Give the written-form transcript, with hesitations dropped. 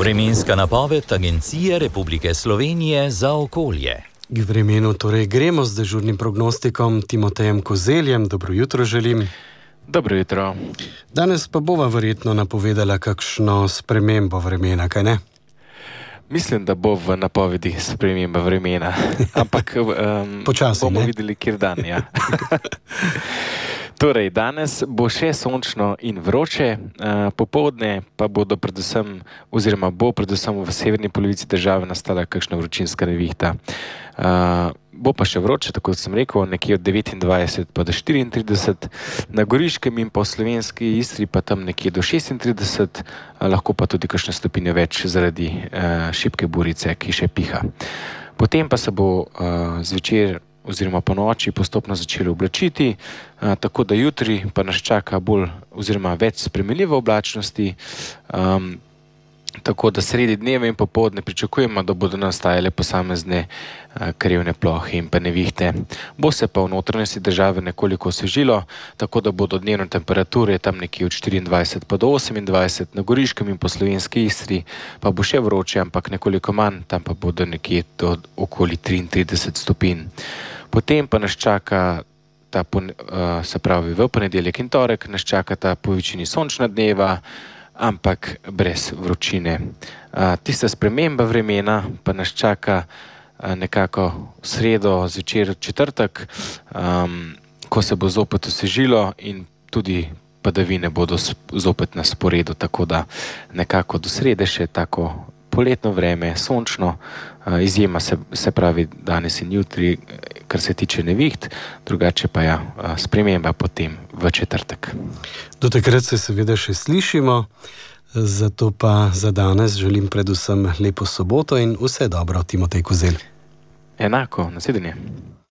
Vremenska napoved Agencije Republike Slovenije za okolje. K vremenu torej gremo z dežurnim prognostikom Timotejem Kozeljem. Dobro jutro želim. Dobro jutro. Danes pa bova verjetno napovedala kakšno spremembo vremena, kaj ne? Mislim, da bo v napovedi sprememba vremena, ampak počasi, bomo ne? videli, kjer dan. Ja. Torej, danes bo še sončno in vroče, popoldne pa bo predvsem v severni polovici države nastala kakšna vročinska nevihta. Bo pa še vroče, tako kot sem rekel, nekje od 29 pa do 34, na Goriškem in po slovenski Istri pa tam nekje do 36, lahko pa tudi kakšne stopinje več zaradi šibke burice, ki še piha. Potem pa se bo zvečer oziroma po noči postopno začelo oblačiti, tako da jutri pa nas čaka bolj oziroma več spremenljive oblačnosti, tako da sredi dneva in popoldne pričakujemo, da bodo nastajale posamezne krevne plohe in pa nevihte. Bo se pa v notranjosti države nekoliko osvežilo, tako da bodo dnevne temperature tam nekje od 24 pa do 28, na Goriškem in po slovenski Istri pa bo še vroče, ampak nekoliko manj, tam pa bodo nekje do okoli 33 stopinj. Potem pa nas čaka se pravi v ponedeljek in torek, nas čakata po večini sončna dneva, ampak brez vročine. Tista sprememba vremena pa nas čaka nekako v sredo zvečer četrtek, ko se bo zopet osvežilo in tudi padavine bodo zopet na sporedu, tako da nekako do srede še tako poletno vreme, sončno, izjema se pravi danes in jutri, kar se tiče neviht, drugače pa sprememba potem v četrtek. Do takrat se seveda še slišimo, zato pa za danes želim predvsem lepo soboto in vse dobro, Timotej Kozelj. Enako, nasvidenje.